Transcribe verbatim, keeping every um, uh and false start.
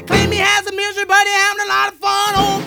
claim he has a misery, but he having a lot of fun. Oh,